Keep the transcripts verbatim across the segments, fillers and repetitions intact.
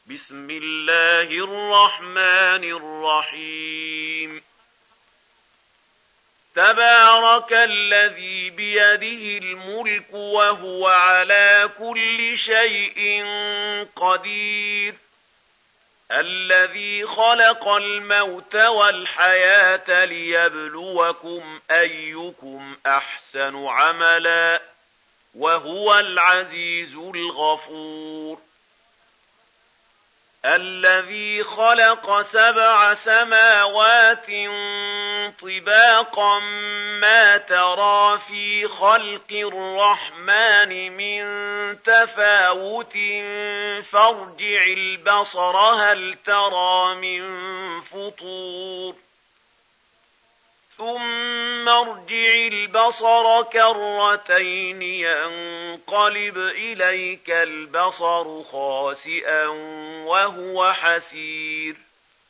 بسم الله الرحمن الرحيم تبارك الذي بيده الملك وهو على كل شيء قدير الذي خلق الموت والحياة ليبلوكم أيكم أحسن عملا وهو العزيز الغفور الذي خلق سبع سماوات طباقا ما ترى في خلق الرحمن من تفاوت فارجع البصر هل ترى من فطور ثم ارجع البصر كرتين ينقلب إليك البصر خاسئا وهو حسير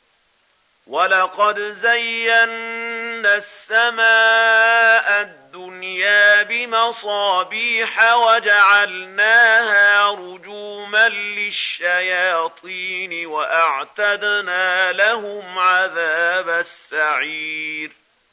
ولقد زينا السماء الدنيا بمصابيح وجعلناها رجوما للشياطين وأعتدنا لهم عذاب السعير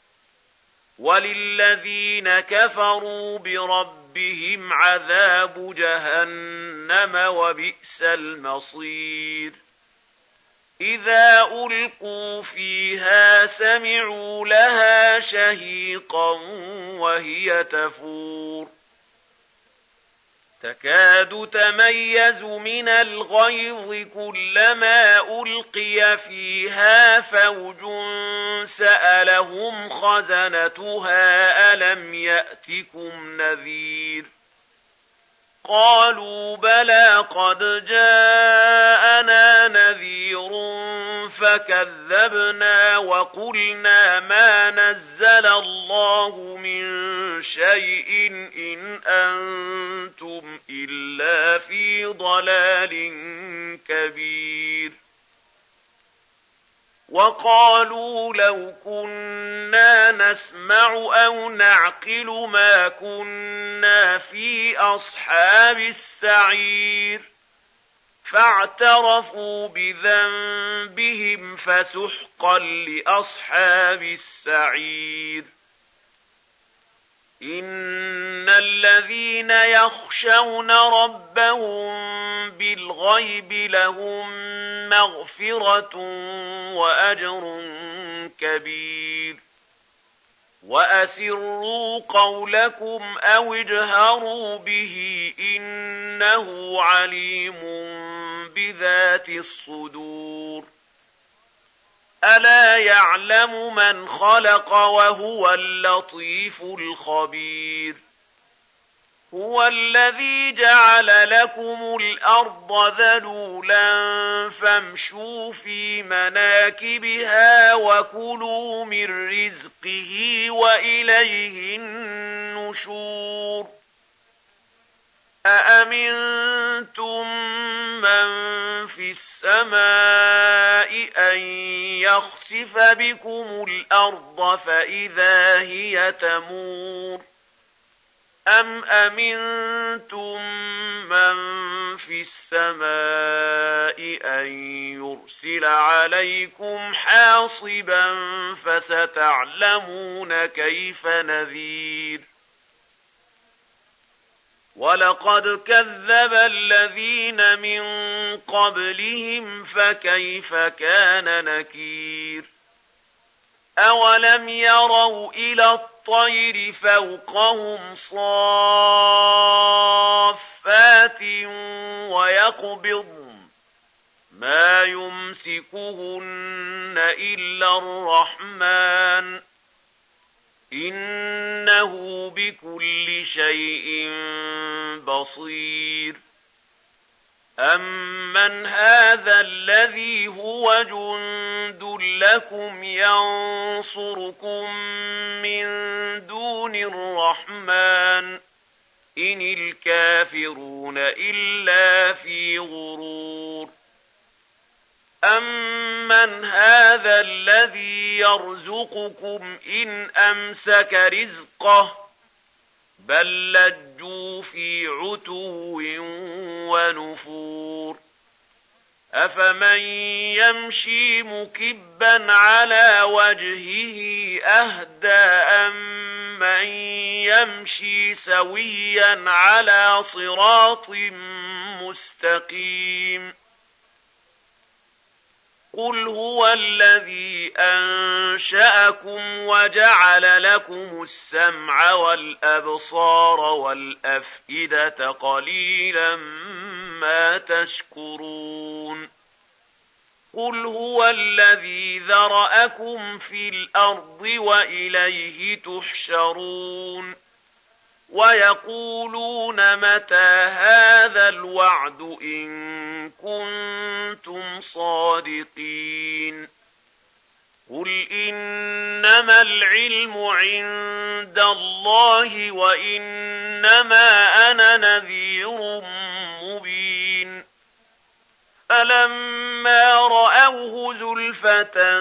وللذين كفروا بربهم عذاب جهنم وبئس المصير إذا ألقوا فيها سمعوا لها شهيقا وهي تفور تكاد تميز من الغيظ كلما ألقي فيها فوج سألهم خزنتها ألم يأتكم نذير قالوا بلى قد جاءنا نذير فكذبنا وقلنا ما نزل الله من شيء إن أنتم إلا في ضلال كبير وقالوا لو كنا نسمع أو نعقل ما كنا في أصحاب السعير فاعترفوا بذنبهم فسحقا لأصحاب السعير إن الذين يخشون ربهم بالغيب لهم مغفرة وأجر كبير وأسروا قولكم أو اجهروا به إنه عليم بذات الصدور ألا يعلم من خلق وهو اللطيف الخبير هو الذي جعل لكم الأرض ذلولا فامشوا في مناكبها وكلوا من رزقه وإليه النشور أأمنتم من في السماء أن يخسف بكم الأرض فإذا هي تمور أم أمنتم من في السماء أن يرسل عليكم حاصبا فستعلمون كيف نذير ولقد كذب الذين من قبلهم فكيف كان نكير أولم يروا إلى الطير فوقهم صافات ويقبضن ما يمسكهن إلا الرحمن إنه بكل شيء بصير أمن هذا الذي هو جند لكم ينصركم من دون الرحمن إن الكافرون إلا في غرور أمن هذا الذي يرزقكم إن أمسك رزقه بل لجوا في عتو ونفور أفمن يمشي مكبا على وجهه أهدى أمن يمشي سويا على صراط مستقيم قل هو الذي أنشأكم وجعل لكم السمع والأبصار والأفئدة قليلا ما تشكرون قل هو الذي ذرأكم في الأرض وإليه تحشرون ويقولون متى هذا الوعد إن كنتم صادقين قل إنما العلم عند الله وإنما أنا نذير مبين فلما رأوه زلفة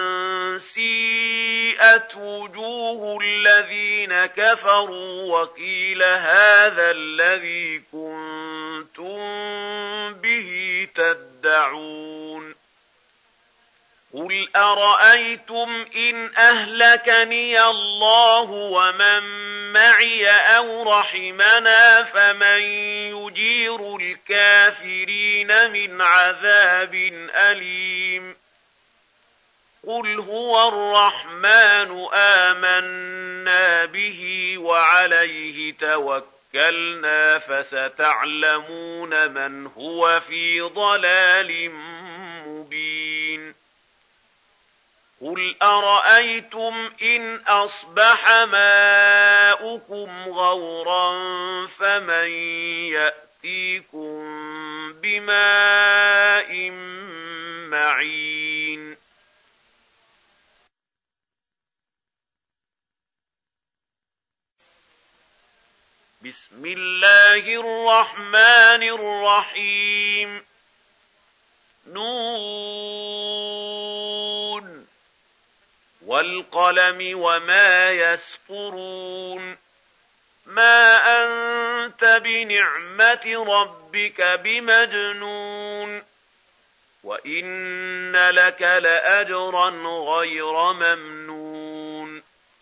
سيئت وجوه الذين كفروا وقيل هذا الذي كنتم به تدعون قل أرأيتم إن أهلكني الله ومن معي أو رحمنا فمن يجير الكافرين من عذاب أليم قل هو الرحمن آمنا به وعليه توكلنا فستعلمون من هو في ضلال مبين قل أرأيتم إن أصبح ماؤكم غورا فمن يأتيكم بماء معين بسم الله الرحمن الرحيم نون والقلم وما يسطرون ما أنت بنعمة ربك بمجنون وإن لك لأجرا غير ممنون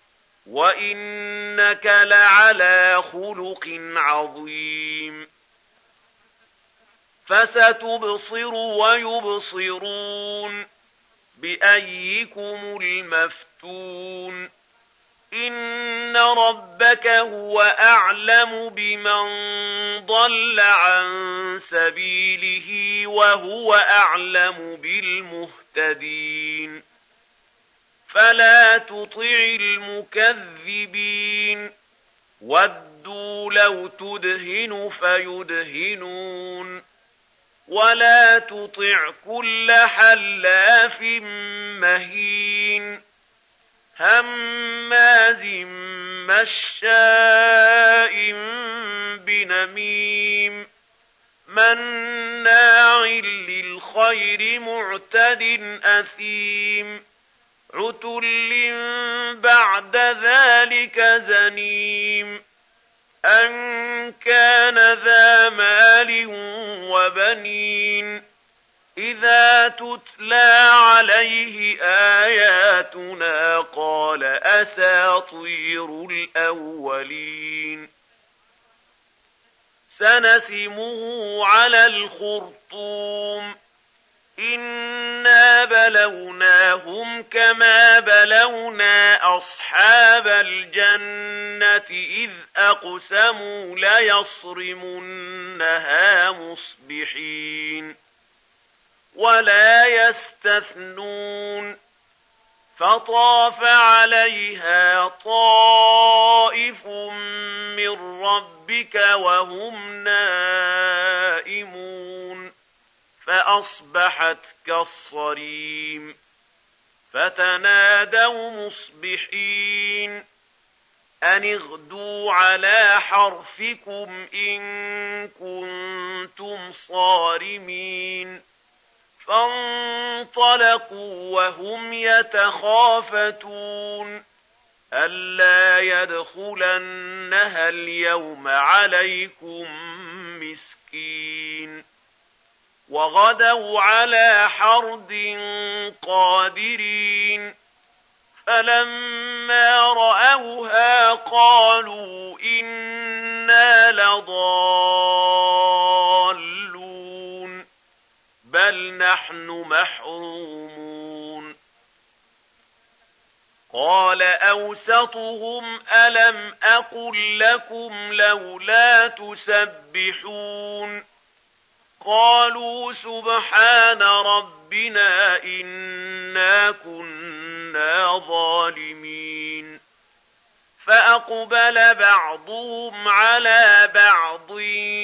وإنك لعلى خلق عظيم فستبصر ويبصرون بأيكم المفتون إن ربك هو أعلم بمن ضل عن سبيله وهو أعلم بالمهتدين فلا تطع المكذبين ودوا لو تدهن فيدهنون ولا تطع كل حلاف مهين هماز مشاء بنميم مناع للخير معتد أثيم عتل بعد ذلك زنيم أن كان ذا مال وبنين إذا تتلى عليه آياتنا قال أساطير الأولين سنسمه على الخرطوم إنا بلوناهم كما بلونا أصحاب الجنة إذ أقسموا ليصرمنها مصبحين ولا يستثنون فطاف عليها طائف من ربك وهم نائمون فأصبحت كالصريم فتنادوا مصبحين أن اغدوا على حرثكم إن كنتم صارمين فانطلقوا وهم يتخافتون ألا يدخلنها اليوم عليكم مسكين وغدوا على حرد قادرين فلما رأوها قالوا إنا لضالون بل نحن محرومون قال أوسطهم ألم أقل لكم لولا تسبحون قالوا سبحان ربنا إنا كنا ظالمين فأقبل بعضهم على بعض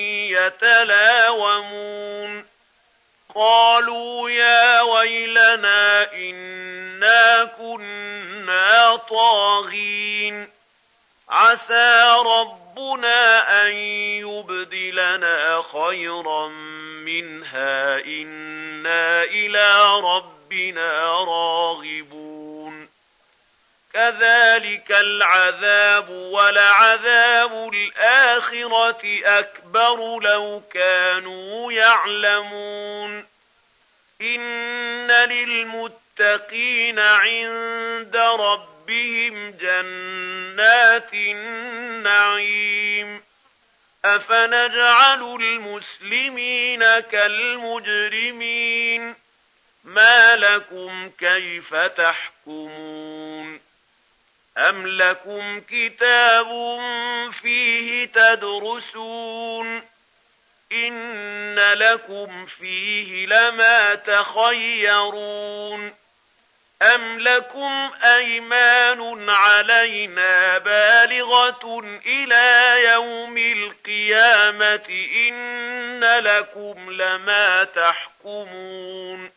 يتلاومون قالوا يا ويلنا إنا كنا طاغين عسى ربنا أن يبدلنا خيرا منها إنا إلى ربنا راغبون كذلك العذاب ولعذاب الآخرة أكبر لو كانوا يعلمون إن للمتقين عند ربهم جنات النعيم أفنجعل المسلمين كالمجرمين ما لكم كيف تحكمون أم لكم كتاب فيه تدرسون إن لكم فيه لما تخيرون أم لكم أيمان علينا بالغة إلى يوم القيامة إن لكم لما تحكمون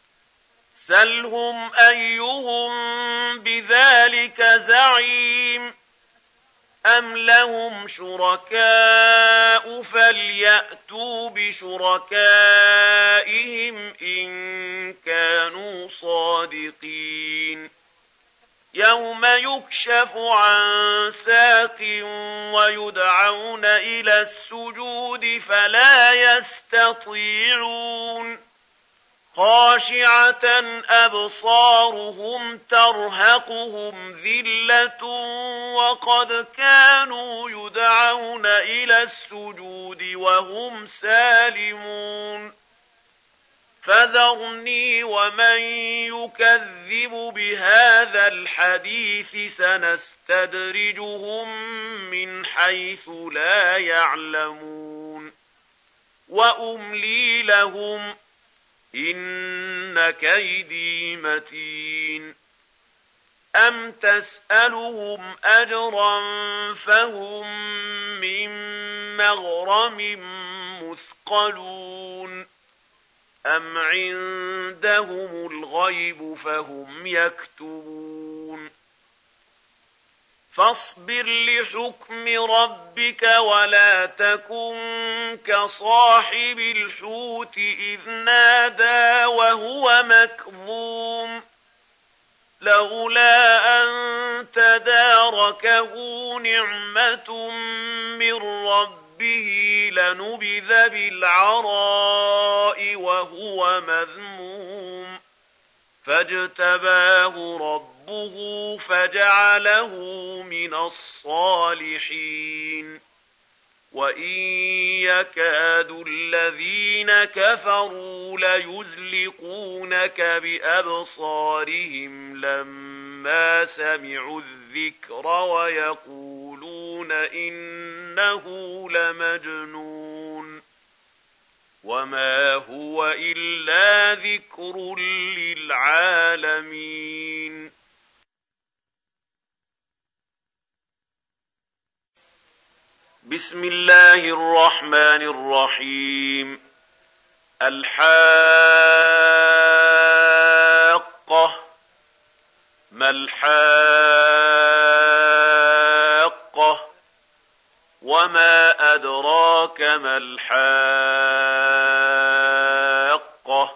سلهم أيهم بذلك زعيم أم لهم شركاء فليأتوا بشركائهم إن كانوا صادقين يوم يكشف عن ساق ويدعون إلى السجود فلا يستطيعون خاشعة أبصارهم ترهقهم ذلة وقد كانوا يدعون إلى السجود وهم سالمون فذرني ومن يكذب بهذا الحديث سنستدرجهم من حيث لا يعلمون وأملي لهم إن كيدي متين أم تسألهم أجرا فهم من مغرم مثقلون أم عندهم الغيب فهم يكتبون فاصبر لحكم ربك ولا تكن كصاحب الحوت إذ نادى وهو مكظوم لولا أن تداركه نعمة من ربه لنبذ بالعراء وهو مذموم فاجتباه ربه فجعله من الصالحين وإن يكاد الذين كفروا ليزلقونك بأبصارهم لما سمعوا الذكر ويقولون إنه لمجنون وما هو إلا ذكر للعالمين بسم الله الرحمن الرحيم الحاقة ما الحاقة وما أدراك ما الحاقة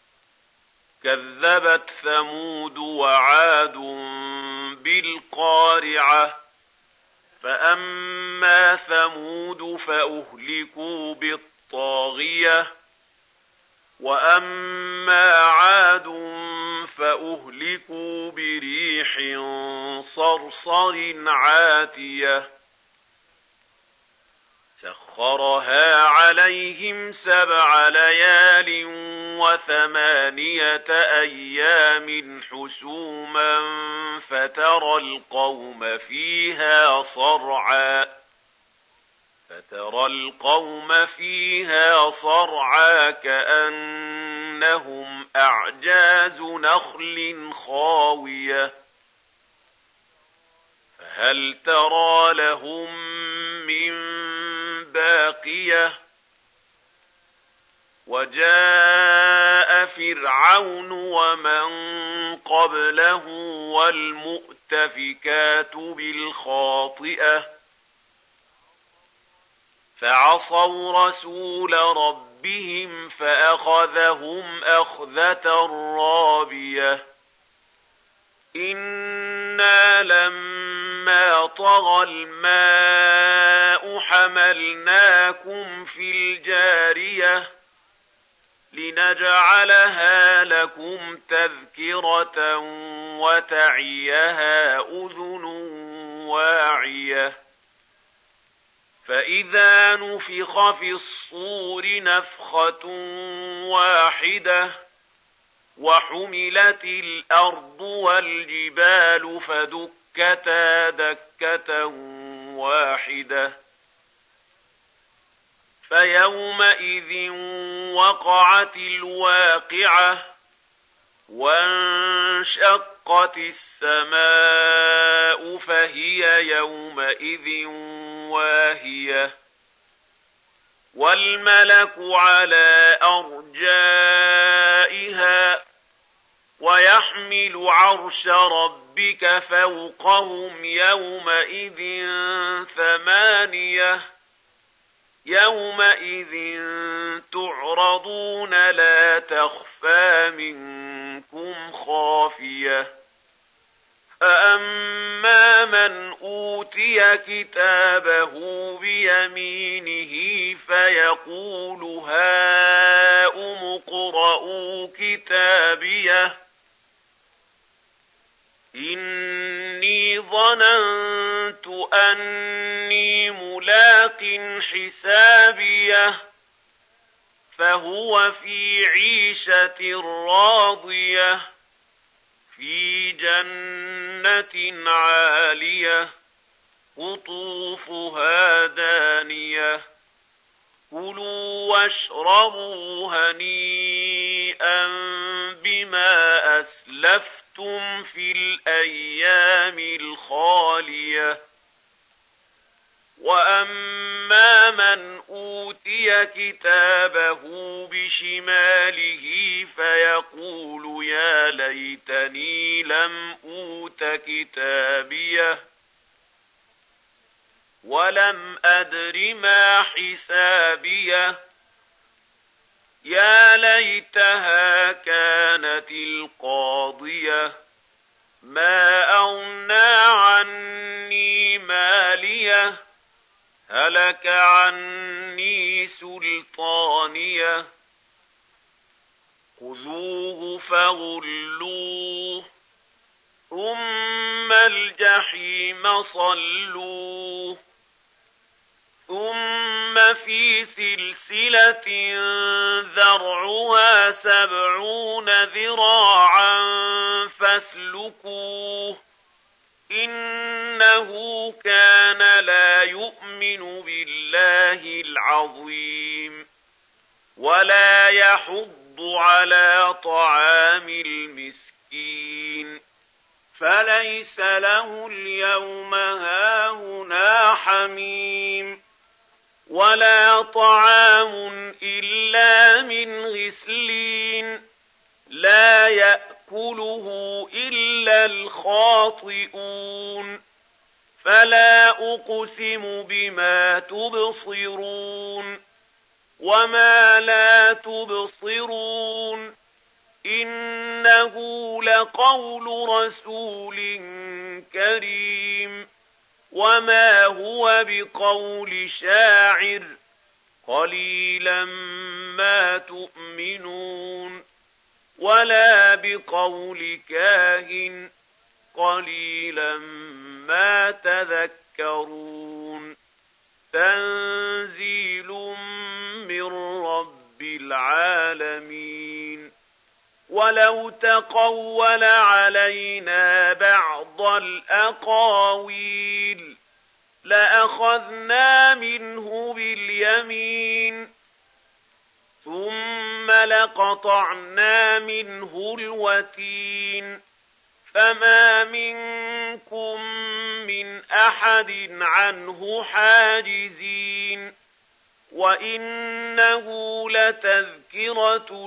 كذبت ثمود وعاد بالقارعة فأما ثمود فأهلكوا بالطاغية وأما عاد فأهلكوا بريح صرصر عاتية سخرها عليهم سبع ليال وثمانية أيام حسوما فترى القوم فيها صرعا فترى القوم فيها صرعا كأنهم أعجاز نخل خاوية فهل ترى لهم من باقية وجاء فرعون ومن قبله والمؤتفكات بالخاطئة فعصوا رسول ربهم فأخذهم أخذة رابية إنا لما طغى الماء حملناكم في الجارية لنجعلها لكم تذكرة وتعيها أذن واعية فإذا نفخ في الصور نفخة واحدة وحملت الأرض والجبال فدكتا دكة واحدة فيومئذ وقعت الواقعة وانشقت السماء فهي يومئذ واهية والملك على أرجائها ويحمل عرش ربك فوقهم يومئذ ثمانية يومئذ تعرضون لا تخفى منكم خافية فأما من أوتي كتابه بيمينه فيقول هاؤم اقرءوا كتابيه إني ظننت أني ملاق حسابيه فهو في عيشة راضية في جنة عالية قطوفها دانية كلوا واشربوا هنيئا بما أسلفتم في الأيام الخالية وأما من أوتي كتابه بشماله فيقول يا ليتني لم أوت كتابيه ولم أدر ما حسابيه يا ليتها كانت القاضية ما أغنى عني ماليه هلك عني سلطانيه خذوه فغلوه ثم الجحيم صلوه ثم في سلسلة ذرعها سبعون ذراعا فاسلكوه إنه كان لا يؤمن بالله العظيم ولا يحض على طعام المسكين فليس له اليوم هاهنا حميم ولا طعام إلا من غسلين لا يأكله إلا الخاطئون فلا أقسم بما تبصرون وما لا تبصرون إنه لقول رسول كريم وما هو بقول شاعر قليلا ما تؤمنون ولا بقول كاهن قليلا ما تذكرون تنزيل من رب العالمين ولو تقول علينا بعض الأقاويل لأخذنا منه باليمين ثم لقطعنا منه الوتين فما منكم من أحد عنه حاجزين وإنه لتذكرة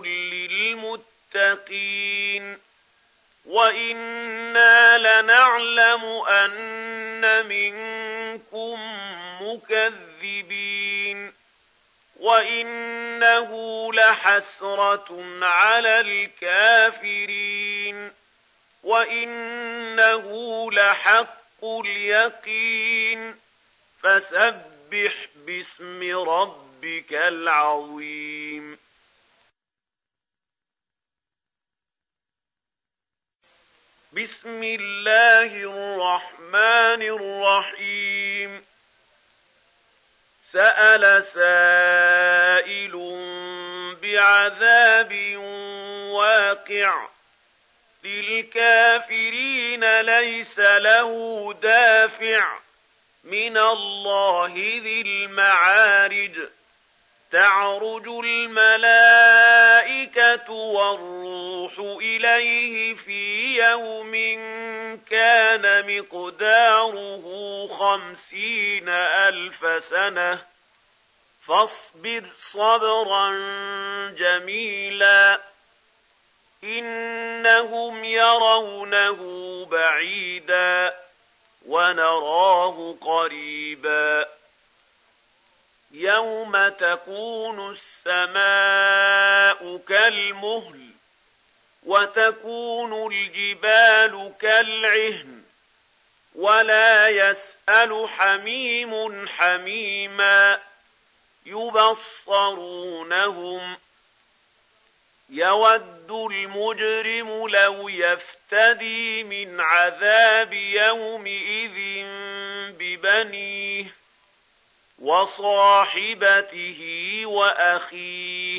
للمتقين وإنا لنعلم أن منكم مكذبين وإنه لحسرة على الكافرين وإنه لحق اليقين فسبح باسم ربك العظيم بسم الله الرحمن الرحيم سأل سائل بعذاب واقع للكافرين ليس له دافع من الله ذي المعارج تعرج الملائكة والروح إليه في يوم كان مقداره خمسين ألف سنة فاصبر صبرا جميلا إنهم يرونه بعيدا ونراه قريبا يوم تكون السماء كالمهل وتكون الجبال كالعهن ولا يسأل حميم حميما يبصرونهم يود المجرم لو يفتدي من عذاب يومئذ ببنيه وصاحبته وأخيه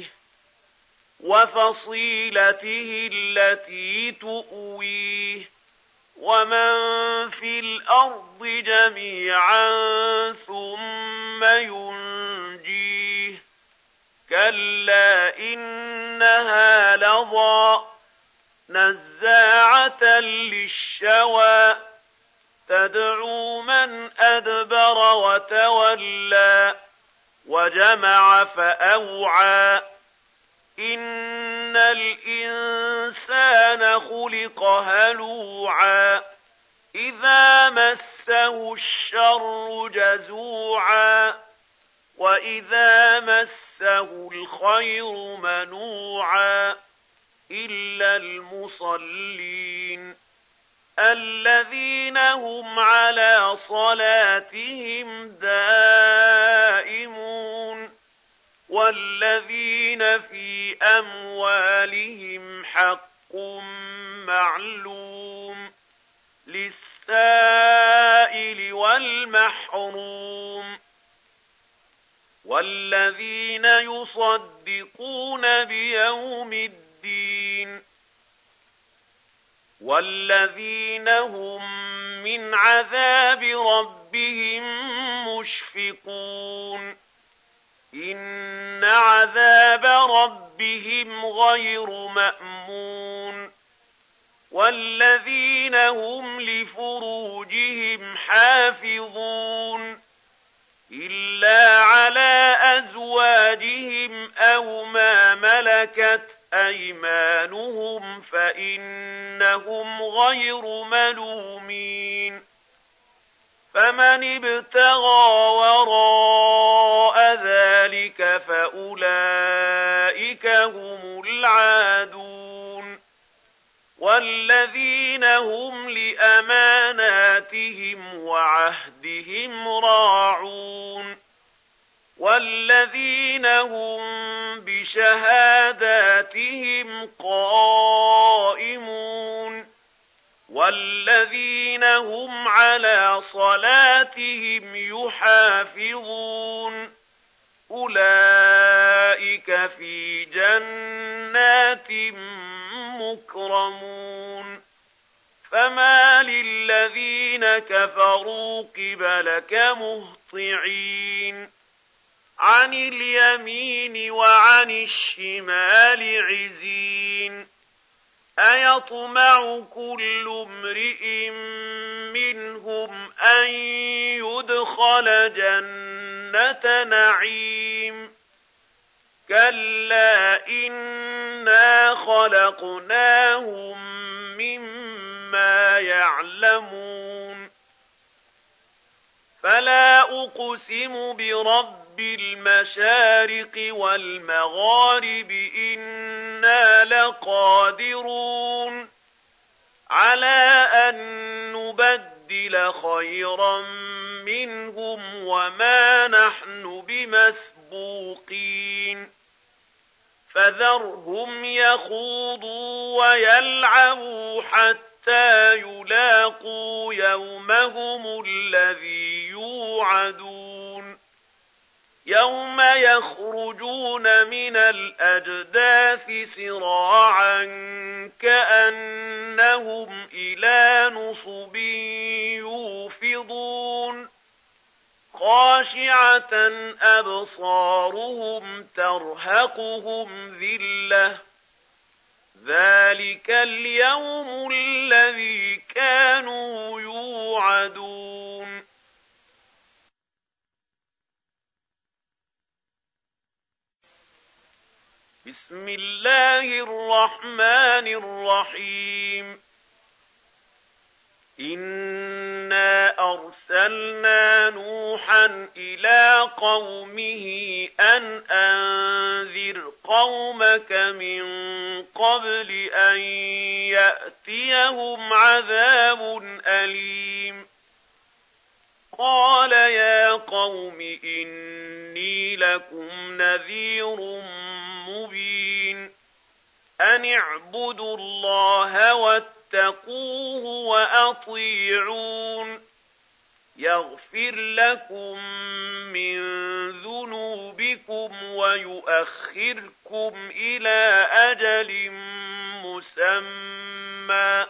وفصيلته التي تؤويه ومن في الأرض جميعا ثم ينجيه كلا إنها لظى نزاعة للشوى تدعو من أدبر وتولى وجمع فأوعى إن الإنسان خلق هلوعا إذا مسه الشر جزوعا وإذا مسه الخير منوعا إلا المصلين الذين هم على صلاتهم دائمون والذين في أموالهم حق معلوم للسائل والمحروم والذين يصدقون بيوم الدين والذين هم من عذاب ربهم مشفقون إن عذاب ربهم غير مأمون والذين هم لفروجهم حافظون إلا على أزواجهم أو ما ملكت أيمانهم فإنهم غير ملومين فمن ابتغى وراء ذلك فأولئك هم العادون والذين هم لأماناتهم وعهدهم راعون والذين هم بشهاداتهم قائمون والذين هم على صلاتهم يحافظون أولئك في جنات مكرمون فما للذين كفروا قبلك مهطعين عن اليمين وعن الشمال عزين أيطمع كل امرئ منهم أن يدخل جنة نعيم كلا إنا خلقناهم مما يعلمون فلا أقسم برب المشارق والمغارب إنا لقادرون على أن نبدل خيرا منهم وما نحن بمسبوقين فذرهم يخوضوا ويلعبوا حتى يلاقوا يومهم الذي يوعدون يوم يخرجون من الأجداث سراعا كأنهم إلى نصب يوفضون خاشعة أبصارهم ترهقهم ذلة ذلك اليوم الذي كانوا يوعدون بسم الله الرحمن الرحيم إنا أرسلنا نوحا إلى قومه أن أنذر قومك من قبل أن يأتيهم عذاب أليم قال يا قوم إني لكم نذير مبين أن اعبدوا الله واتقوه وأطيعون يغفر لكم من ذنوبكم ويؤخركم إلى أجل مسمى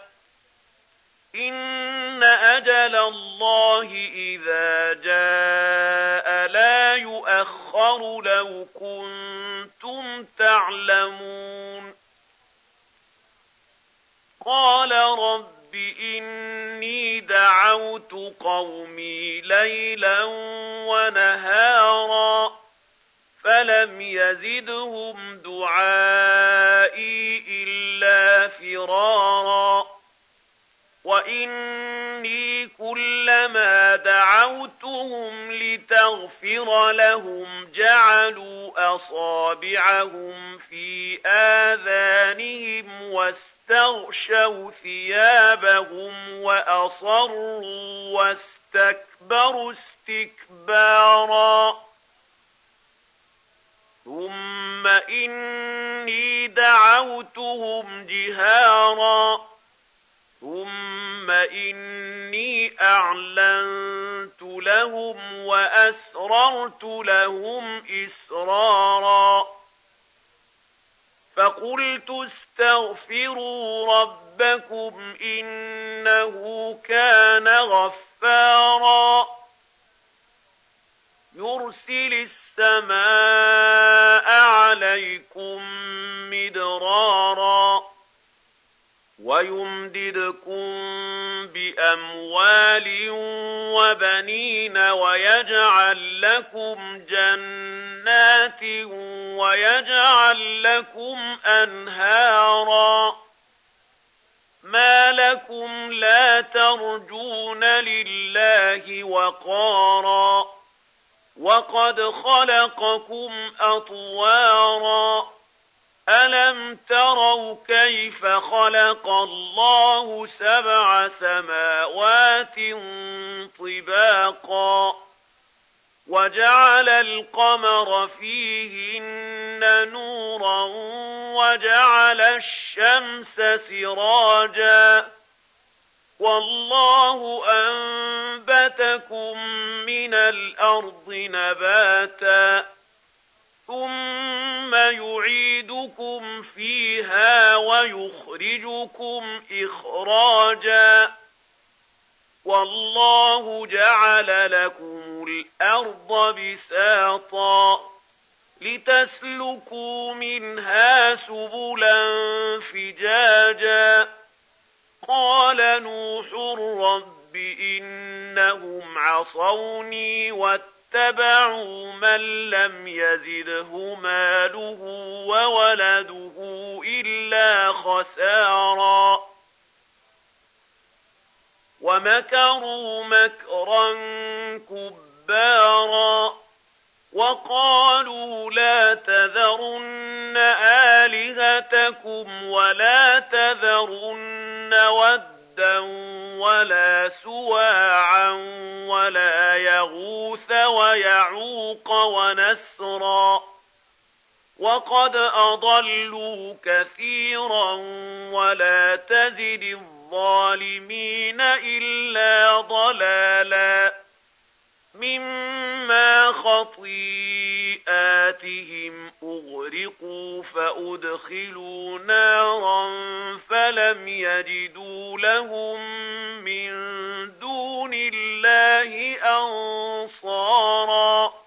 إن أجل الله إذا جاء لا يؤخر لو كنتم تعلمون قال رب إني دعوت قومي ليلا ونهارا فلم يزدهم دعائي إلا فرارا وإني كلما دعوتهم لتغفر لهم جعلوا أصابعهم في آذانهم واستغشوا ثيابهم وأصروا واستكبروا استكبارا ثم إني دعوتهم جهارا ثم إني أعلنت لهم وأسررت لهم إسرارا فقلت استغفروا ربكم إنه كان غفارا يرسل السماء عليكم مدرارا ويمددكم بأموال وبنين ويجعل لكم جنات ويجعل لكم أنهارا ما لكم لا ترجون لله وقارا وقد خلقكم أطوارا ألم تروا كيف خلق الله سبع سماوات طباقا وجعل القمر فيهن نورا وجعل الشمس سراجا والله أنبتكم من الأرض نباتا ثم يعيدكم فيها ويخرجكم إخراجا والله جعل لكم الأرض بساطا لتسلكوا منها سبلا فجاجا قال نوح رب إنهم عصوني واتبعوا من لم يزده ماله وولده إلا خسارا ومكروا مكرا كبارا وقالوا لا تذرن آلهتكم ولا تذرن ودا ولا سواعا ولا يغوث ويعوق ونسرا وقد أضلوا كثيرا ولا تزد الظالمين إلا ضلالا مما خطيئاتهم أغرقوا فأدخلوا نارا فلم يجدوا لهم من دون الله أنصارا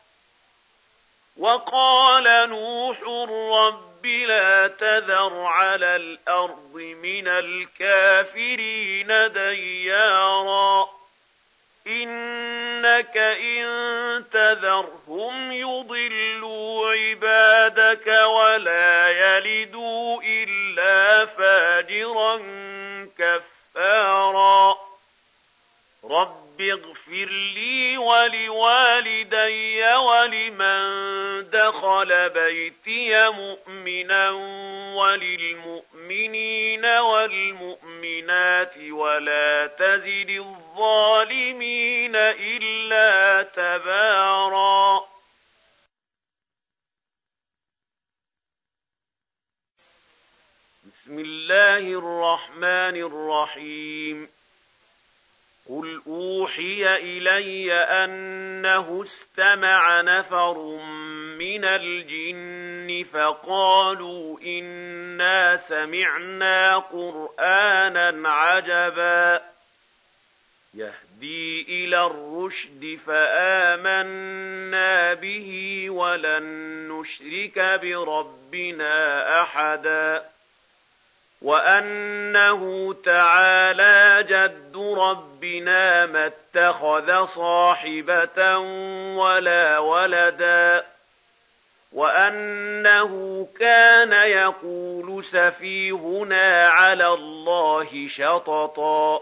وقال نوح رب لا تذر على الأرض من الكافرين ديارا إنك إن تذرهم يضلوا عبادك ولا يلدوا إلا فاجرا كفارا رب اغفر لي ولوالدي ولمن دخل بيتي مؤمنا وللمؤمنين والمؤمنات ولا تزد الظالمين إلا تبارا بسم الله الرحمن الرحيم قل أوحي إلي أنه استمع نفر من الجن فقالوا إنا سمعنا قرآنا عجبا يهدي إلى الرشد فآمنا به ولن نشرك بربنا أحدا وأنه تعالى جد ربنا ما اتخذ صاحبة ولا ولدا وأنه كان يقول سفيهنا على الله شططا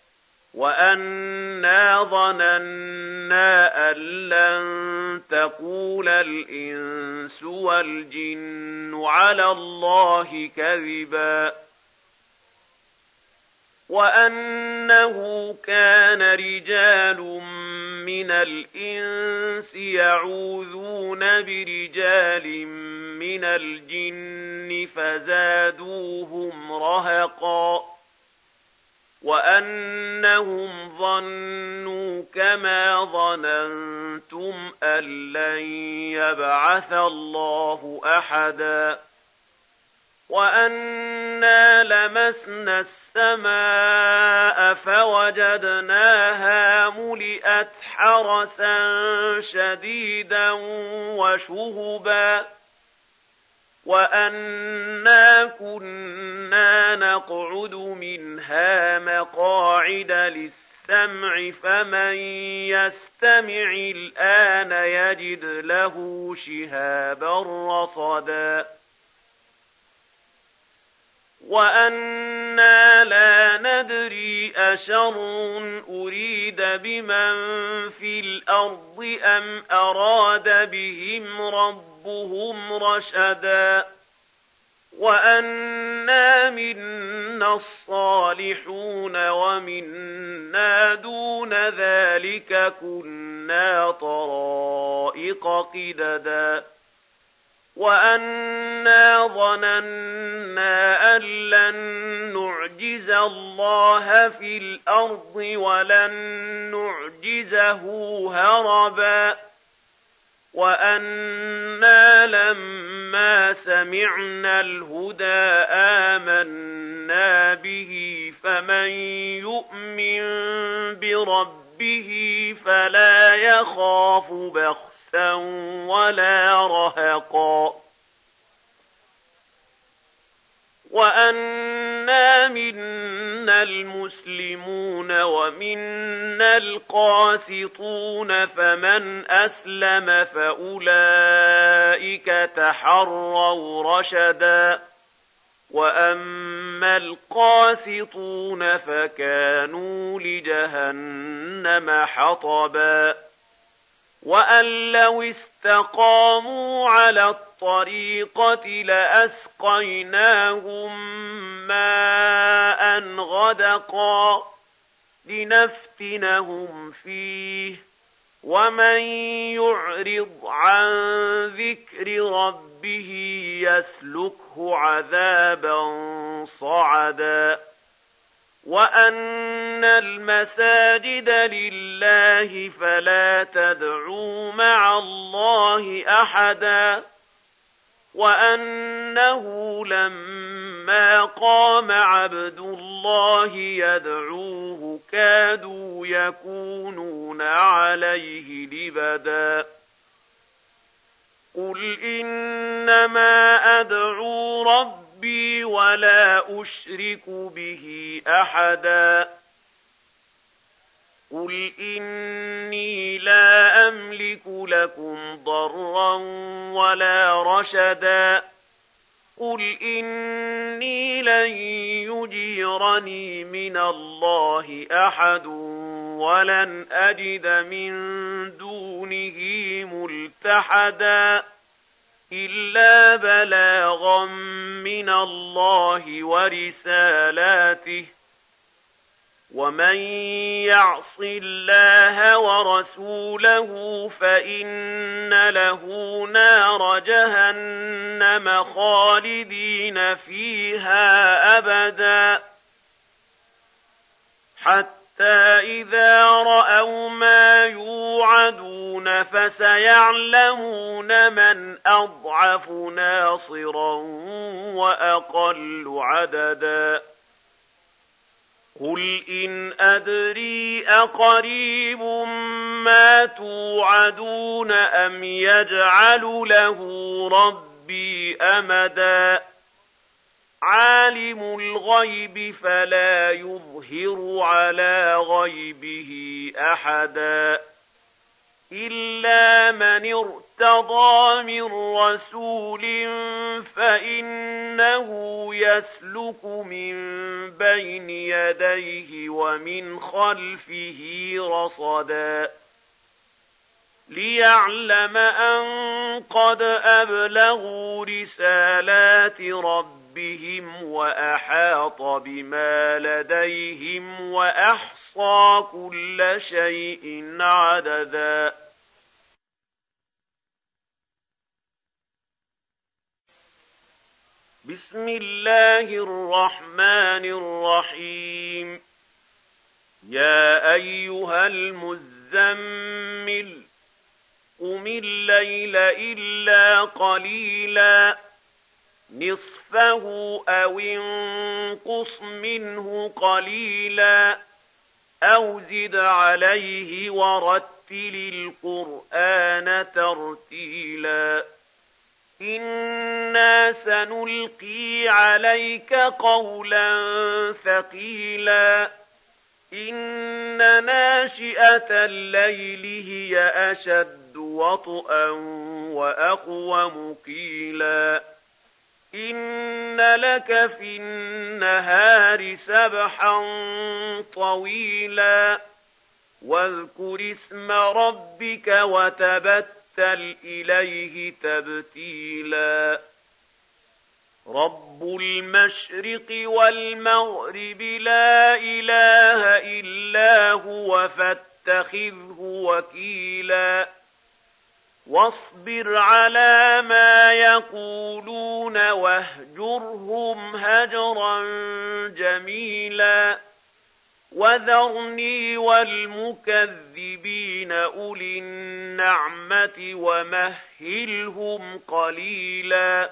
وأنا ظننا أن لن تقول الإنس والجن على الله كذبا وأنه كان رجال من الإنس يعوذون برجال من الجن فزادوهم رهقا وأنهم ظنوا كما ظننتم أن لن يبعث الله أحدا وأنا لمسنا السماء فوجدناها ملئت حرسا شديدا وشهبا وأنا كنا نقعد منها مقاعد للسمع فمن يستمع الآن يجد له شهابا رصدا وأنا لا ندري أشر أريد بمن في الأرض أم أراد بهم ربهم رشدا وأنا وأنا منا الصالحون ومنا دون ذلك كنا طرائق قددا وأنا ظننا أن لن نعجز الله في الأرض ولن نعجزه هربا وأنا لما سمعنا الهدى آمنا به فمن يؤمن بربه فلا يخاف بخسا ولا رهقا وأنا منا المسلمون ومنا القاسطون فمن أسلم فأولئك تحروا رشدا وأما القاسطون فكانوا لجهنم حطبا وأن لو استقاموا على الطريقة لأسقيناهم ماء غدقا لنفتنهم فيه ومن يعرض عن ذكر ربه يسلكه عذابا صعدا وأن المساجد لله فلا تدعوا مع الله أحدا وأنه لما قام عبد الله يدعوه كادوا يكونون عليه لبدا قل إنما أدعو ربي ولا أشرك به أحدا قل إني لا أملك لكم ضرا ولا رشدا قل إني لن يجيرني من الله أحد ولن أجد من دونه ملتحدا إلا بلاغا من الله ورسالاته ومن يعص الله ورسوله فإن له نار جهنم خالدين فيها أبدا حتى إذا رأوا ما يوعدون فسيعلمون من أضعف ناصرا وأقل عددا قل إن أدري أقريب ما توعدون أم يجعل له ربي أمدا عالم الغيب فلا يظهر على غيبه أحدا إلا من ارتضى من رسول فإنه يسلك من بين يديه ومن خلفه رصدا ليعلم أن قد أبلغوا رسالات ربهم وأحاط بما لديهم وأحصى كل شيء عددا بسم الله الرحمن الرحيم يا أيها المزمل قم الليل إلا قليلا نصفه أو انقص منه قليلا أو زد عليه ورتل القرآن ترتيلا إنا سنلقي عليك قولا ثقيلا إن ناشئة الليل هي أشد وطئا وأقوم قيلا إن لك في النهار سبحا طويلا واذكر اسم ربك وتبتل إليه تبتيلا رب المشرق والمغرب لا إله إلا هو فاتخذه وكيلا واصبر على ما يقولون واهجرهم هجرا جميلا وذرني والمكذبين أولي النعمة ومهلهم قليلا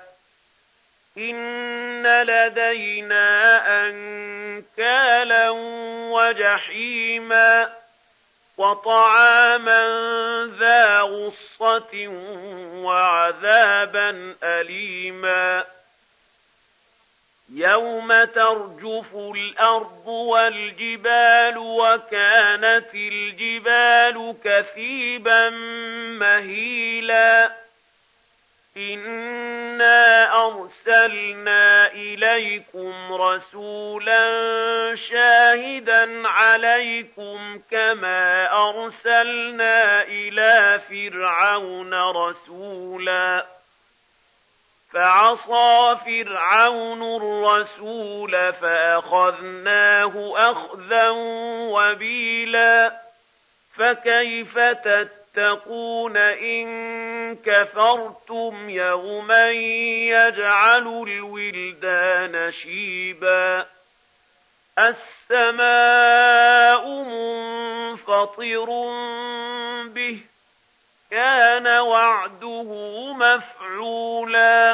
إن لدينا أنكالا وجحيما وطعاما ذا غصة وعذابا أليما يوم ترجف الأرض والجبال وكانت الجبال كثيبا مهيلا إنا أرسلنا إليكم رسولا شاهدا عليكم كما أرسلنا إلى فرعون رسولا فعصى فرعون الرسول فأخذناه أخذا وبيلا فكيف تتقون إن كفرتم يوما يجعل الولدان شيبا السماء منفطر به كان وعده مفعولا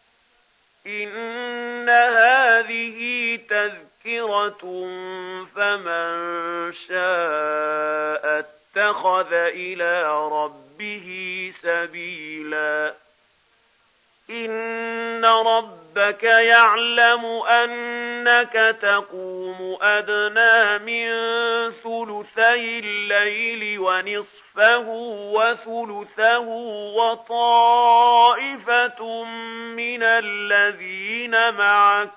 إن هذه تذكرة فمن شاء اتخذ إلى ربه سبيلا إن ربك يعلم أنك تقوم أدنى من ثلثي الليل ونصفه وثلثه وطائفة من الذين معك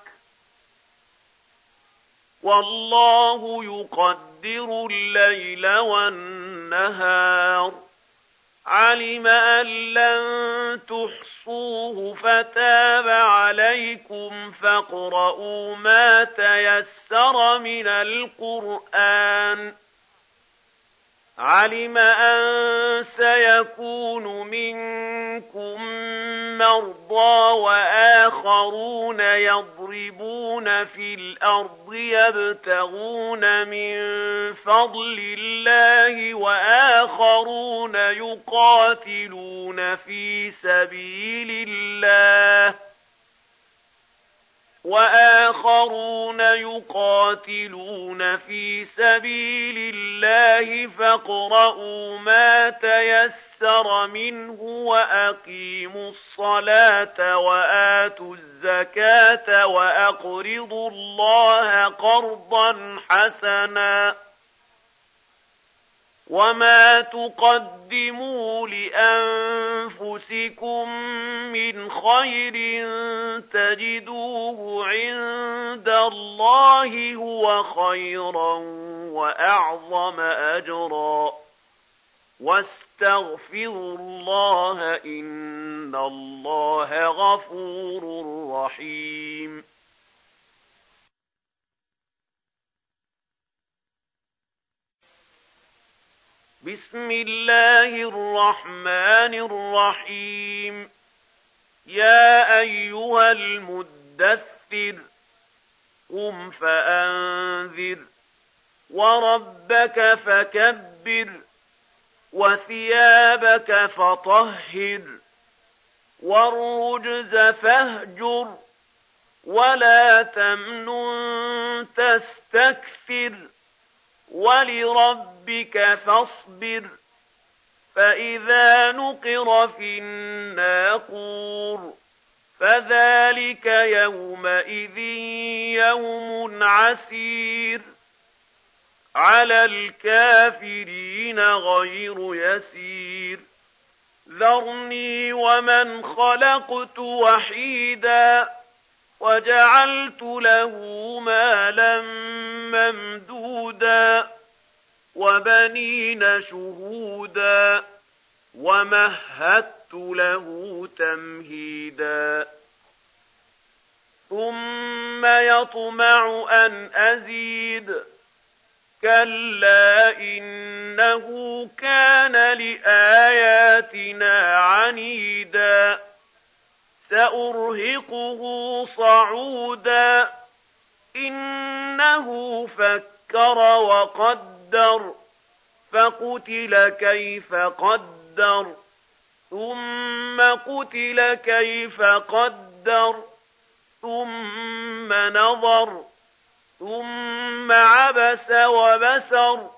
والله يقدر الليل والنهار علم أن لن تحصوه فتاب عليكم فاقرؤوا ما تيسر من القرآن علم أن سيكون منكم مرضى وآخرون يضربون في الأرض يبتغون من فضل الله وآخرون يقاتلون في سبيل الله وآخرون يقاتلون في سبيل الله فاقرؤوا ما تيسر منه وأقيموا الصلاة وآتوا الزكاة وأقرضوا الله قرضا حسنا وما تقدموا لأنفسكم من خير تجدوه عند الله هو خيرا وأعظم أجرا واستغفروا الله إن الله غفور رحيم بسم الله الرحمن الرحيم يا أيها المدثر قم فأنذر وربك فكبر وثيابك فطهر والرجز فاهجر ولا تمنن تستكثر ولربك فاصبر فإذا نقر في الناقور فذلك يومئذ يوم عسير على الكافرين غير يسير ذرني ومن خلقت وحيدا وجعلت له مالا ممدودا وبنين شهودا ومهدت له تمهيدا ثم يطمع أن أزيد كلا إنه كان لآياتنا عنيدا سأرهقه صعودا إنه فكر وقدر فقتل كيف قدر ثم قتل كيف قدر ثم نظر ثم عبس وبسر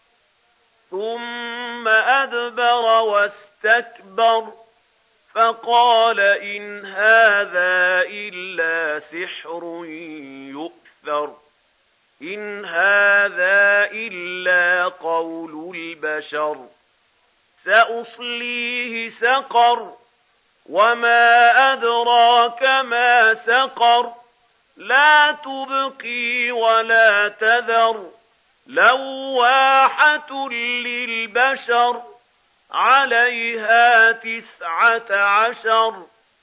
ثم أدبر واستكبر فقال إن هذا إلا سحر يؤثر إن هذا إلا قول البشر سأصليه سقر وما أدراك ما سقر لا تبقي ولا تذر لواحة للبشر عليها تسعة عشر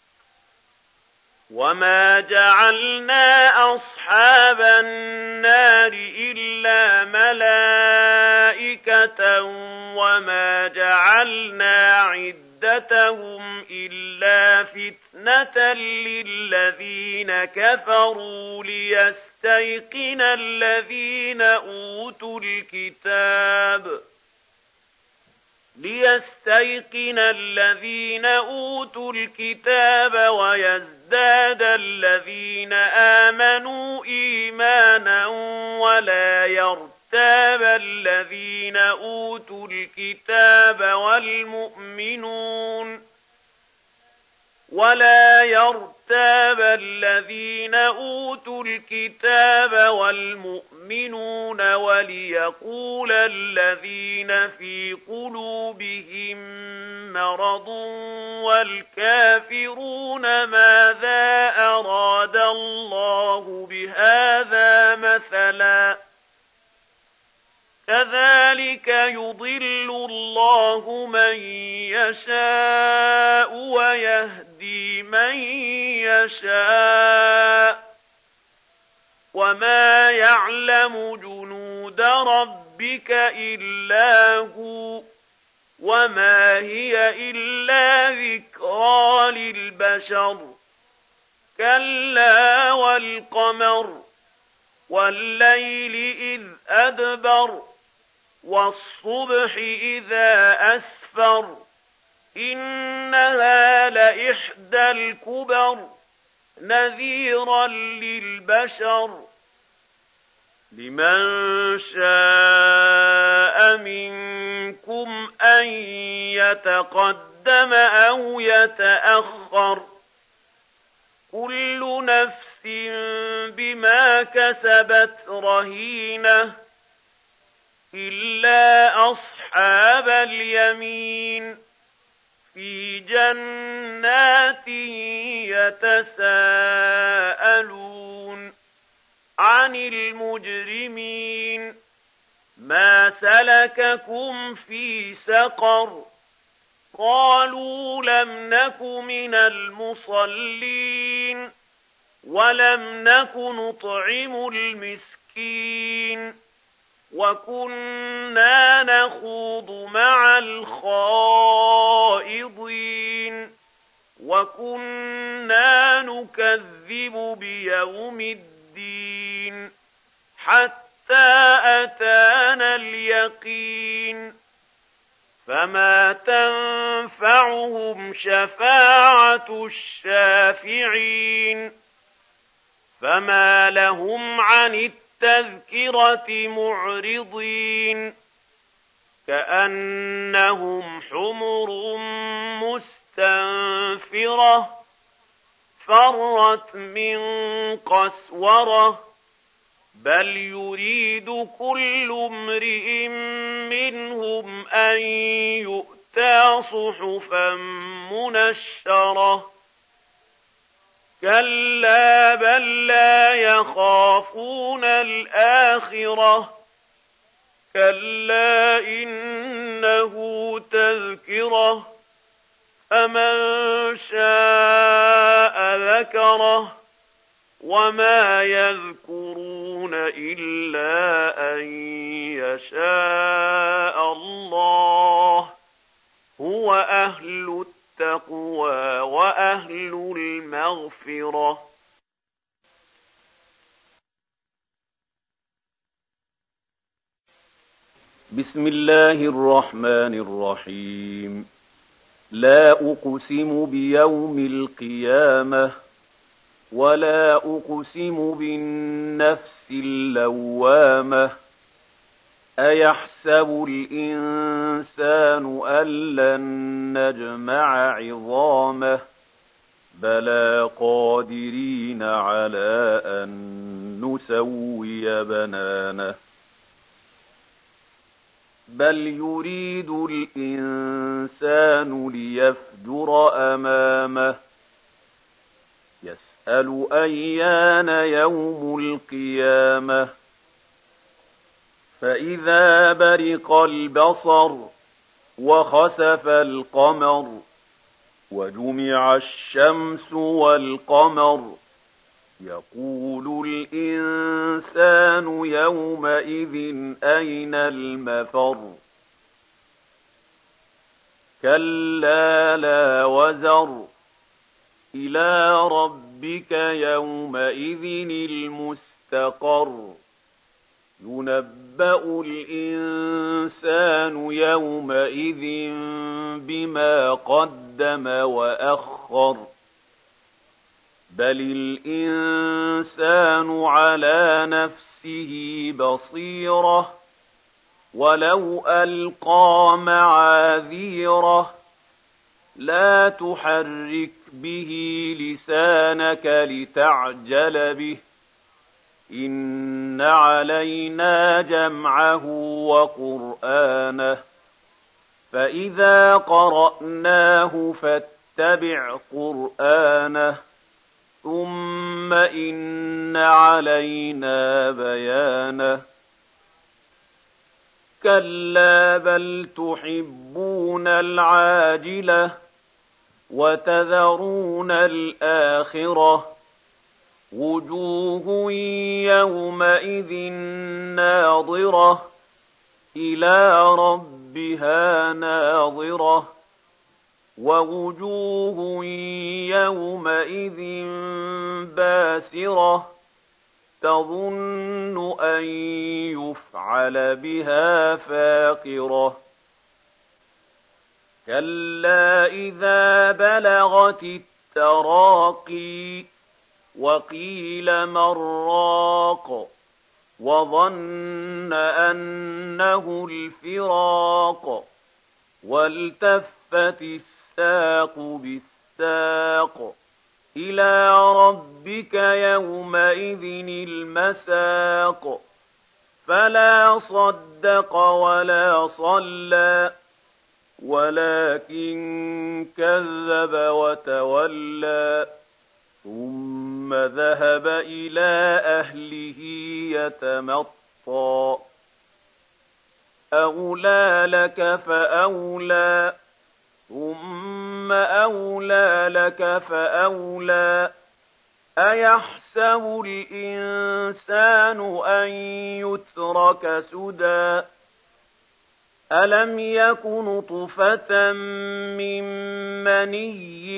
وما جعلنا أصحاب النار إلا ملائكة وما جعلنا عدتهم إلا فتنة للذين كفروا ليستيقن الذين أوتوا الكتاب ليستيقن الذين أوتوا الكتاب ويزداد الذين آمنوا إيمانا ولا يرتاب الذين أوتوا الكتاب والمؤمنون ولا يرتاب الذين أوتوا الكتاب والمؤمنون وليقول الذين في قلوبهم مرض والكافرون ماذا أراد الله بهذا مثلا كذلك يضل الله من يشاء ويهدي من يشاء وما يعلم جنود ربك إلا هو وما هي إلا ذكرى للبشر كلا والقمر والليل إذ أدبر والصبح إذا أسفر إنها لإحدى الكبر نذيرا للبشر لمن شاء منكم أن يتقدم أو يتأخر كل نفس بما كسبت رهينة إلا أصحاب اليمين في جنات يتساءلون عن المجرمين ما سلككم في سقر قالوا لم نك من المصلين ولم نك نطعم المسكين وكنا نخوض مع الخائضين وكنا نكذب بيوم الدين حتى أتانا اليقين فما تنفعهم شفاعة الشافعين فما لهم عن التذكرة معرضين كأنهم حمر مستنفرة فرت من قسورة بل يريد كل امرئ منهم أن يؤتى صحفا منشرة كلا بل لا يخافون الآخرة كلا إنه تذكرة فمن شاء ذكره وما يذكرون إلا أن يشاء الله. هو أهل التقوى وأهل المغفرة. بسم الله الرحمن الرحيم. لا أقسم بيوم القيامة ولا أقسم بالنفس اللوامة. أيحسب الإنسان أن لن نجمع عظامه بلى قادرين على أن نسوي بنانه. بل يريد الإنسان ليفجر أمامه يسأل أيان يوم القيامة. فإذا برق البصر وخسف القمر وجمع الشمس والقمر يقول الإنسان يومئذ أين المفر. كلا لا وزر إلى ربك يومئذ المستقر. ينبأ الإنسان يومئذ بما قدم وأخر. بل الإنسان على نفسه بصيرة ولو ألقى معاذيره. لا تحرك به لسانك لتعجل به. إن علينا جمعه وقرآنه. فإذا قرأناه فاتبع قرآنه. ثم إن علينا بيانه. كلا بل تحبون العاجلة وتذرون الآخرة. وجوه يومئذ ناظرة إلى ربها ناظرة. ووجوه يومئذ باسرة تظن أن يفعل بها فاقرة. كلا إذا بلغت التراقي وقيل من راق وظن أنه الفراق والتفت الساق بالساق. إلى ربك يومئذ المساق. فلا صدق ولا صلى ولكن كذب وتولى. ثم ذهب إلى أهله يتمطى. أولى لك فأولى. ثم أولى لك فأولى. أيحسب الإنسان أن يترك سدى. ألم يك نطفة من مني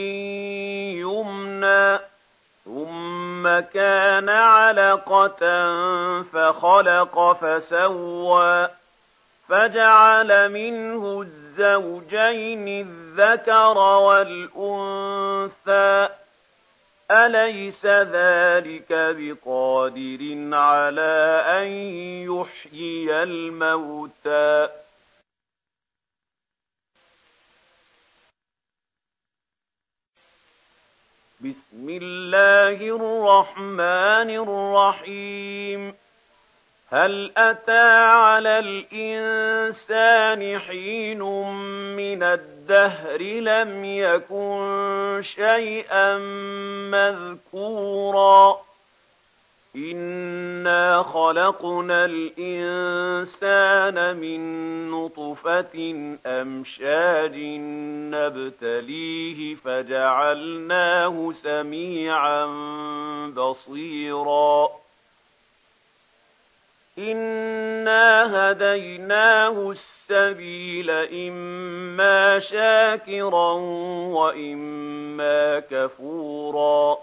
يمنى ثم كان علقة فخلق فسوى فجعل منه الزوجين الذكر والأنثى. أليس ذلك بقادر على أن يحيي الموتى. بسم الله الرحمن الرحيم. هل أتى على الإنسان حين من الدهر لم يكن شيئا مذكورا. إِنَّا خَلَقْنَا الْإِنسَانَ مِن نُّطْفَةٍ أَمْشَاجٍ نَّبْتَلِيهِ فَجَعَلْنَاهُ سَمِيعًا بَصِيرًا إِنَّا هَدَيْنَاهُ السَّبِيلَ إِمَّا شَاكِرًا وَإِمَّا كَفُورًا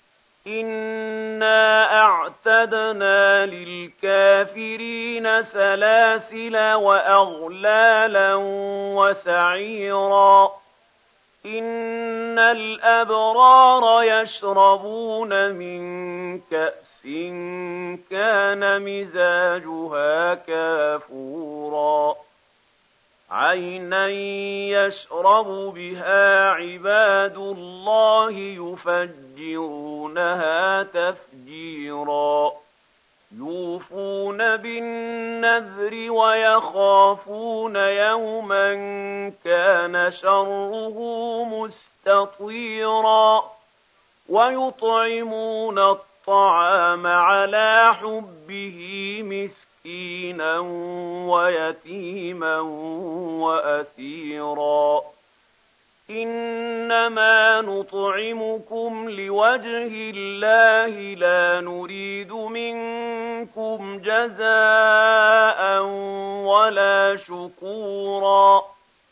إِنَّا أَعْتَدْنَا لِلْكَافِرِينَ سَلَاسِلَ وَأَغْلَالًا وَسَعِيرًا إِنَّ الْأَبْرَارَ يَشْرَبُونَ مِن كَأْسٍ كَانَ مِزَاجُهَا كَافُورًا عَيْنًا يَشْرَبُ بِهَا عِبَادُ اللَّهِ يُفَجِّرُونَهَا تَفْجِيرًا يُوفُونَ بِالنَّذْرِ وَيَخَافُونَ يَوْمًا كَانَ شَرُّهُ مُسْتَطِيرًا وَيُطْعِمُونَ الطَّعَامَ عَلَىٰ حُبِّهِ مِسْكِينًا وَيَتِيمًا وَأَسِيرًا إِنَّمَا نُطْعِمُكُمْ لِوَجْهِ اللَّهِ لَا نُرِيدُ مِنكُمْ جَزَاءً وَلَا شُكُورًا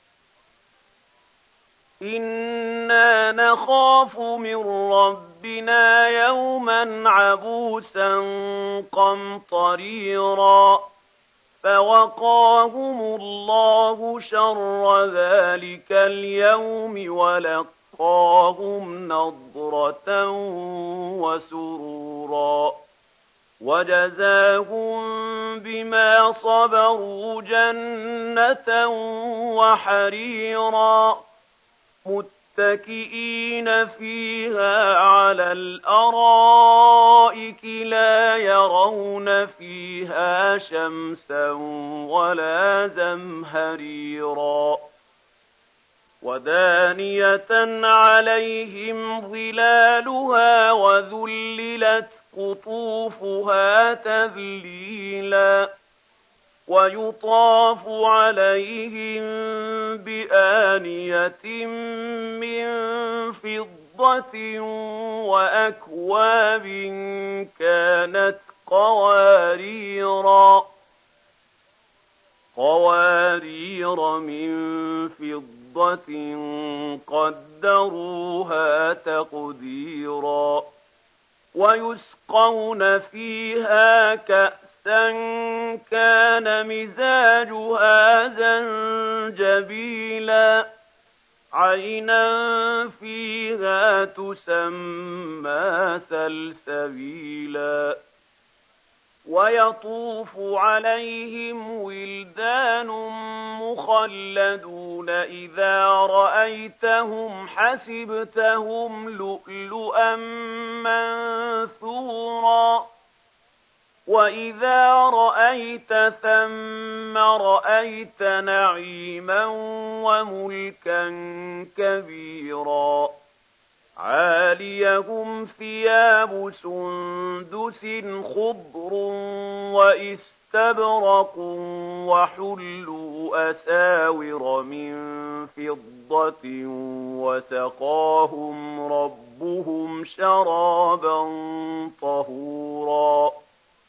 إِنَّا نَخَافُ مِن رَّبِّنَا يَوْمًا عَبُوسًا قَمْطَرِيرًا فَوَقَاهُمُ اللَّهُ شَرَّ ذَٰلِكَ الْيَوْمِ وَلَقَّاهُمْ نَضْرَةً وَسُرُورًا وَجَزَاهُم بِمَا صَبَرُوا جَنَّةً وَحَرِيرًا مُتَّكِئِينَ فِيهَا عَلَى الْأَرَائِكِ لَا يَرَوْنَ فِيهَا شَمْسًا وَلَا زَمْهَرِيرًا وَدَانِيَةً عَلَيْهِمْ ظِلَالُهَا وَذُلِّلَتْ قُطُوفُهَا تَذْلِيلًا وَيُطَافُ عَلَيْهِم بِآنِيَةٍ مِّن فِضَّةٍ وَأَكْوَابٍ كَانَتْ قَوَارِيرَا قَوَارِيرَ مِن فِضَّةٍ قَدَّرُوهَا تَقْدِيرًا وَيُسْقَوْنَ فِيهَا كَأْسًا كَانَ مِزَاجُهَا زَنجَبِيلًا عَيْنًا فِيهَا تُسَمَّىٰ سَلْسَبِيلًا وَيَطُوفُ عَلَيْهِمْ وِلْدَانٌ مُّخَلَّدُونَ إِذَا رَأَيْتَهُمْ حَسِبْتَهُمْ لُؤْلُؤًا مَّنثُورًا وَإِذَا رَأَيْتَ ثَمَّ رَأَيْتَ نَعِيمًا وَمُلْكًا كَبِيرًا عَالِيَهُمْ ثِيَابُ سُندُسٍ خُضْرٌ وَإِسْتَبْرَقٌ وَحُلُّوا أَسَاوِرَ مِن فِضَّةٍ وَسَقَاهُمْ رَبُّهُمْ شَرَابًا طَهُورًا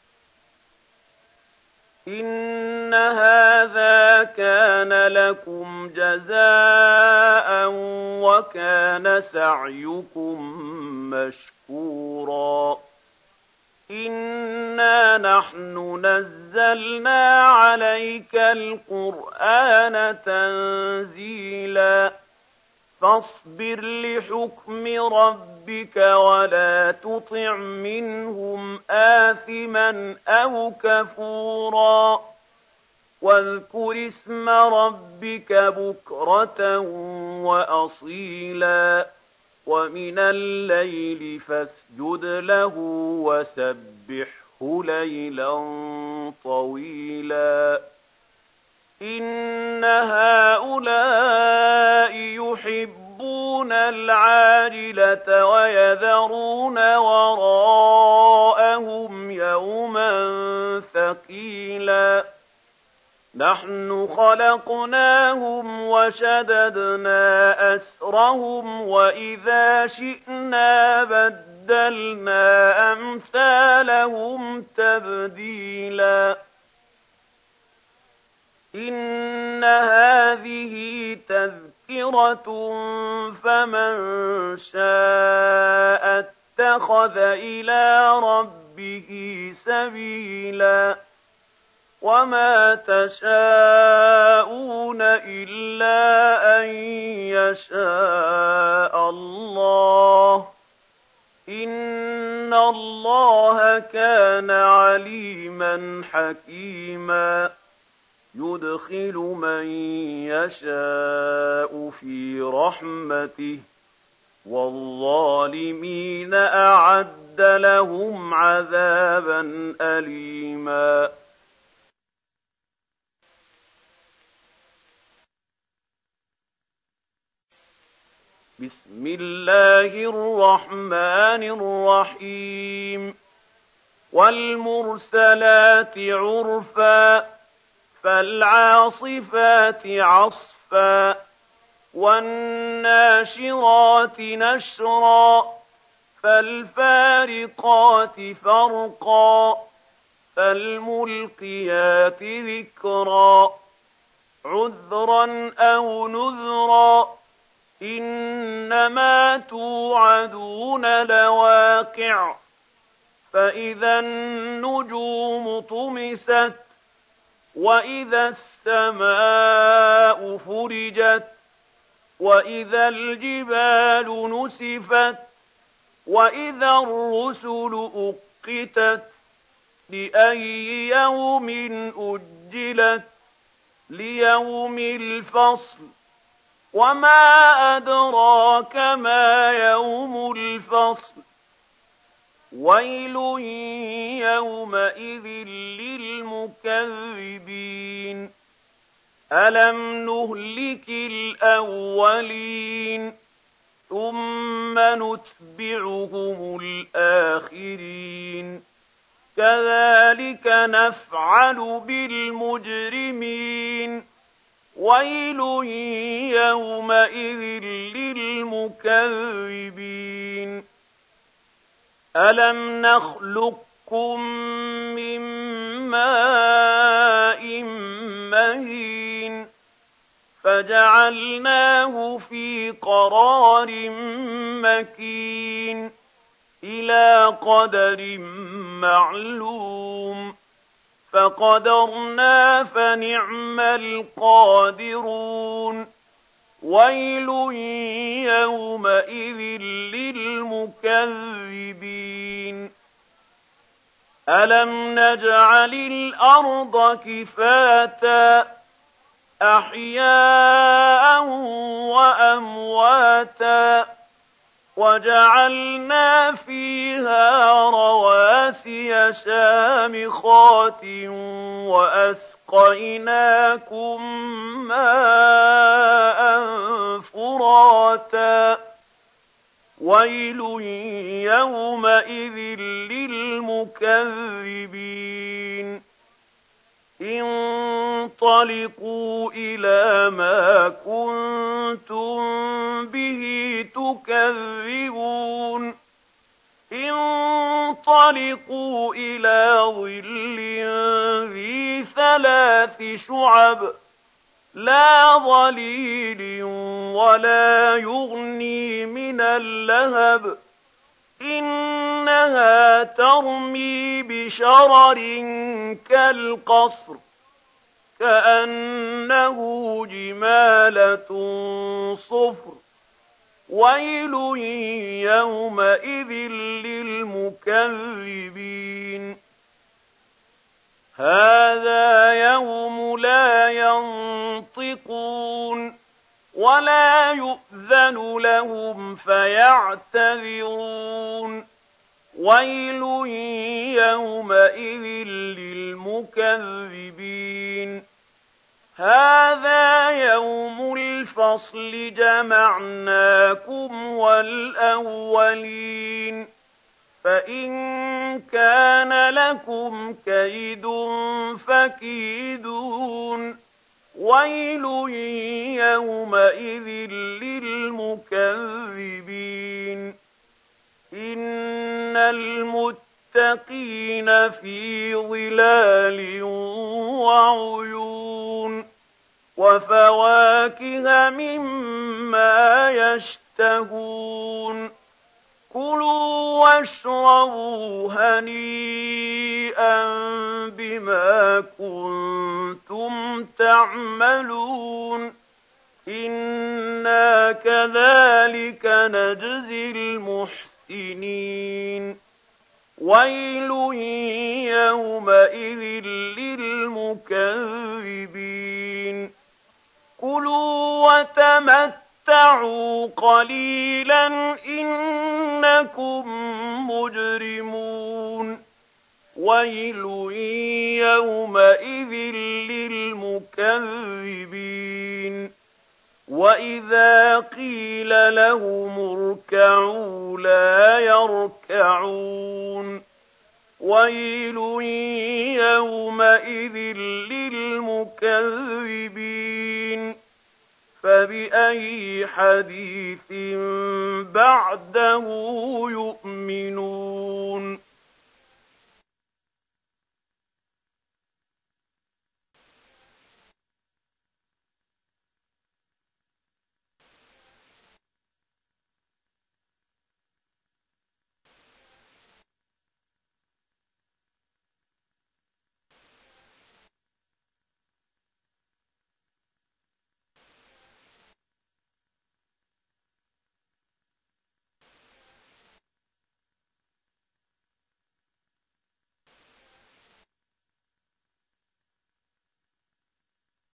إِنَّ هَٰذَا كَانَ لَكُمْ جَزَاءً وَكَانَ سَعْيُكُم مَّشْكُورًا إِنَّا نَحْنُ نَزَّلْنَا عَلَيْكَ الْقُرْآنَ تَنزِيلًا فَاصْبِرْ لِحُكْمِ رَبِّكَ وَلَا تُطِعْ مِنْهُمْ آثِمًا أَوْ كَفُورًا وَاذْكُرِ اسْمَ رَبِّكَ بُكْرَةً وَأَصِيلًا وَمِنَ اللَّيْلِ فَاسْجُدْ لَهُ وَسَبِّحْهُ لَيْلًا طَوِيلًا إِنَّ هَٰؤُلَاءِ يُحِبُّونَ يحبون العاجلة ويذرون وراءهم يوما ثقيلا نحن خلقناهم وشددنا أسرهم وإذا شئنا بدلنا أمثالهم تبديلا إن هذه تذكرة فمن شاء اتخذ إلى ربه سبيلا وما تشاءون إلا أن يشاء الله إن الله كان عليما حكيما يدخل من يشاء في رحمته والظالمين أعد لهم عذابا أليما بسم الله الرحمن الرحيم والمرسلات عرفا فالعاصفات عصفا والناشرات نشرا فالفارقات فرقا فالملقيات ذكرا عذرا أو نذرا إنما توعدون لواقع فإذا النجوم طمست وإذا السماء فرجت وإذا الجبال نسفت وإذا الرسل أقتت لأي يوم أجلت ليوم الفصل وما أدراك ما يوم الفصل ويل يومئذ للمكذبين ألم نهلك الأولين ثم نتبعهم الآخرين كذلك نفعل بالمجرمين ويل يومئذ للمكذبين ألم نخلقكم من ماء مهين فجعلناه في قرار مكين إلى قدر معلوم فقدرنا فنعم القادرون ويل يومئذ للمكذبين ألم نجعل الأرض كفاتا أحياء وأمواتا وجعلنا فيها رواسي شامخات وأسقيناكم ماء فراتا ويل يومئذ للمكذبين انطلقوا إلى ما كنتم به تكذبون انطلقوا إلى ظل ذي ثلاث شعب لا ظليل ولا يغني من اللهب إنها ترمي بشرر كالقصر كأنه جمالة صفر ويل يومئذ للمكذبين هذا يوم لا ينطقون ولا يؤذن لهم فيعتذرون ويل يومئذ للمكذبين هذا يوم الفصل الفصل جمعناكم والأولين فإن كان لكم كيد فكيدون ويل يومئذ للمكذبين إن المتقين في ظلال وعيون وفواكه مما يشتهون كلوا واشربوا هنيئا بما كنتم تعملون إنا كذلك نجزي المحسنين ويل يومئذ للمكذبين كلوا وتمتعوا قليلا إنكم مجرمون ويل يومئذ للمكذبين وإذا قيل لهم اركعوا لا يركعون ويل يومئذ للمكذبين فبأي حديث بعده يؤمنون